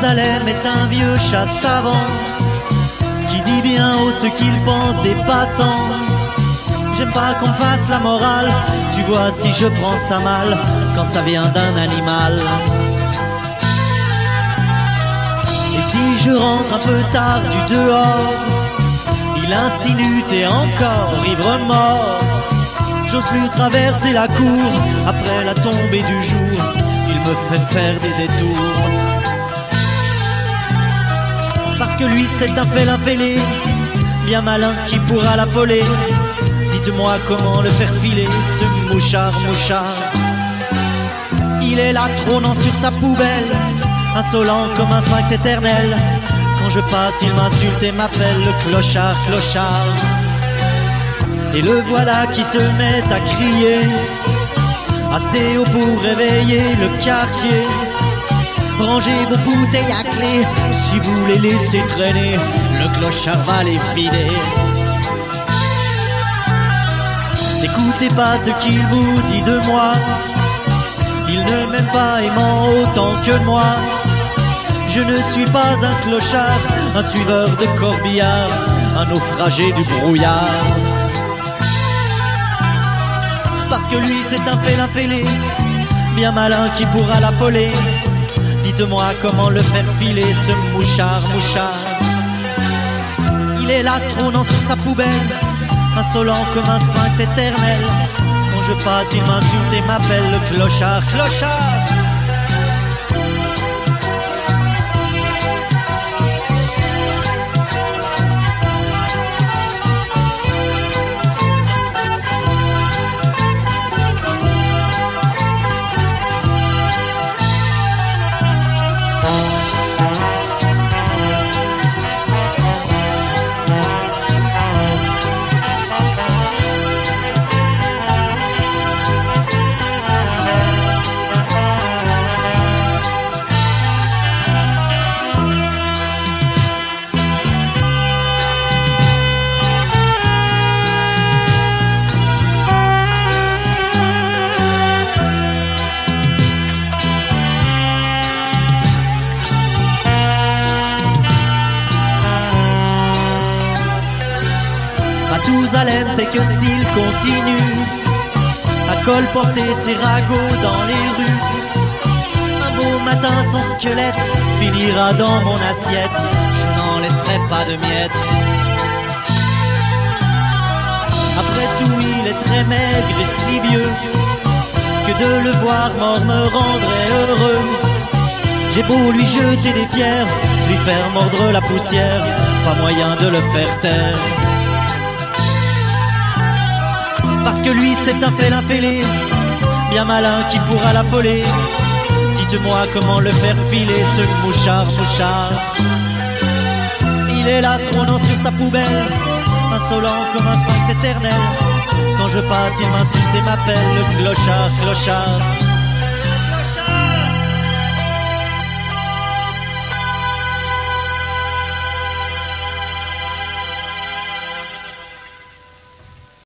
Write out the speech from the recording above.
Mathusalem est un vieux chat savant qui dit bien haut ce qu'il pense des passants. J'aime pas qu'on me fasse la morale, tu vois si je prends ça mal quand ça vient d'un animal. Et si je rentre un peu tard du dehors, il insinue t'es encore ivre mort. J'ose plus traverser la cour après la tombée du jour, il me fait faire des détours. Parce que lui c'est un félin fêlé, bien malin qui pourra l'affoler. Dites-moi comment le faire filer, ce mouchard. Il est là trônant sur sa poubelle, insolent comme un sphinx éternel. Quand je passe il m'insulte et m'appelle le clochard. Et le voilà qui se met à crier, assez haut pour réveiller le quartier. Rangez vos bouteilles à clé, si vous les laissez traîner, le clochard va les vider. N'écoutez pas ce qu'il vous dit de moi, il ne m'aime pas aimant autant que moi. Je ne suis pas un clochard, un suiveur de corbillard, un naufragé du brouillard. Parce que lui c'est un félin fêlé, bien malin qui pourra l'affoler. Dites-moi comment le faire filer, ce mouchard. Il est là trônant sur sa poubelle, insolent comme un sphinx éternel. Quand je passe il m'insulte et m'appelle le clochard. Mathusalem c'est que s'il continue à colporter ses ragots dans les rues, un beau matin son squelette finira dans mon assiette, je n'en laisserai pas de miettes. Après tout il est très maigre et si vieux que de le voir mort me rendrait heureux. J'ai beau lui jeter des pierres, lui faire mordre la poussière, pas moyen de le faire taire. Parce que lui c'est un félin fêlé, bien malin qui pourra l'affoler. Dites-moi comment le faire filer, ce mouchard. Il est là trônant sur sa poubelle, insolent comme un sphinx éternel. Quand je passe il m'insulte et m'appelle le clochard.